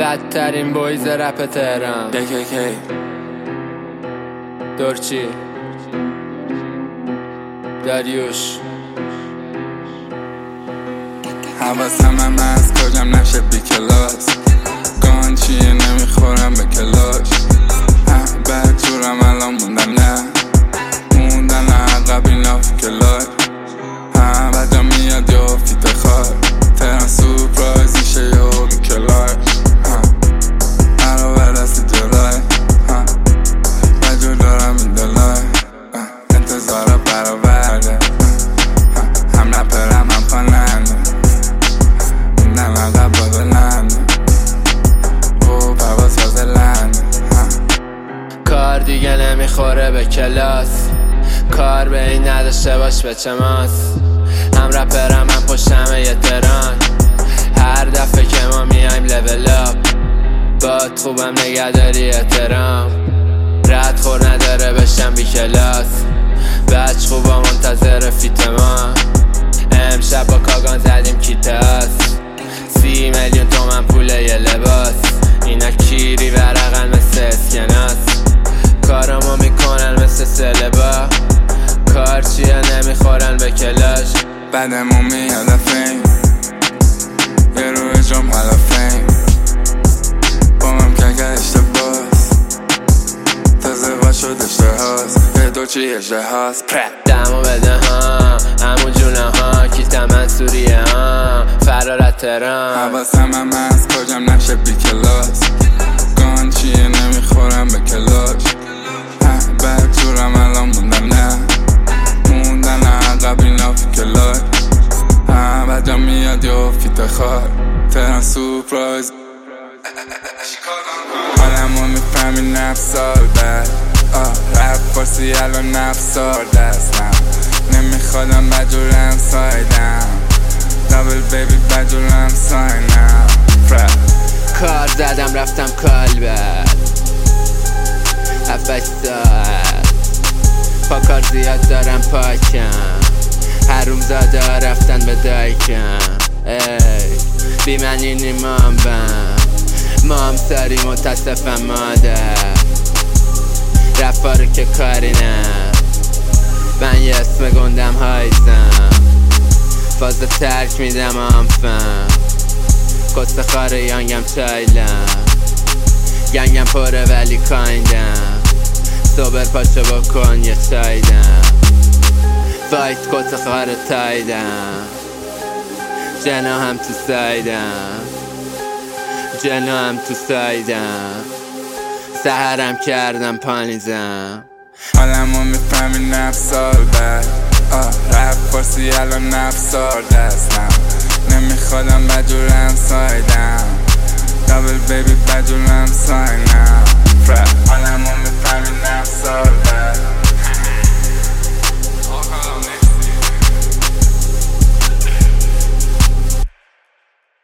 بدترین بویز رپ تهران KKK دورچی داریوش حواسم هم از کجم نشه بی کلاس گان چیه نمیخورم به کلاش بعد جورم الان موندن نه موندن عقب اینا فی کلاش بعد جا میاد یا فیت خار تهران سورپرایز میشه یا بی کلاش علاوه دست جلای بجور دارم این دلای انتظارا برآورده هم رپرم هم خواننده موندم عقب با دلنده او پرواز فاضلنده کار دیگه نمیخوره به کلاس کار به این نداشته باش به چه ماس هم رپرم هم پشتمه یه تران هر دفعه که ما میایم لول اپ باد خوبم نگهداری احترام رد خور نداره بشم بی کلاس بچ خوبا منتظر فیت ما امشب با کاگان زدیم کیتاس 30 میلیون تومن پول یه لباس اینا کیری ورقن مثل اسکناس کارامو میکنن مثل سلبا کار چیه نمیخورن به کلاش بعدمون میاد فیم یه روی جام حالا فیم با من که اشتباس تازه با شد اشتهاست به دو چی اشتهاست دمو بده ها همون جونه ها کیتم منصوریه ها فرارت تران حواسم هم از کجم نشه بی کلاس گان چیه نمیخورم به کلاش بعد جورم الان موندن نه موندن عقب اینا فی کلاش بعد جا میاد یا فیت خار تهران سورپرایز حالمو میفهمی نفس سال بعد رپ فارسی الان نفسار دستم نمیخوادم بجورم سایدم دابل بیبی بجورم ساینم کار زدم رفتم کالبد 7 ساعت پا کار زیاد دارم پاکم حروم زاده ها رفتن به دایکم بی من اینی مام ساری متاسفم مادر رفا رو که کاری نه من یه اسم گندم هایزم فازه ترک میدم آنفم کست خاره یانگم چایلم گنگم پره ولی کایندم صبر پاچه بکن یه چایدم وایت کست خاره تایدم جنا هم تو سایدم جنا هم تو سایدم سهرم کردم پانیزم حالمو میفهمی نفس سال بعد رپ فارسی الان نفسار دستم نمیخوادم بجورم سایدم دابل بیبی بجورم ساینم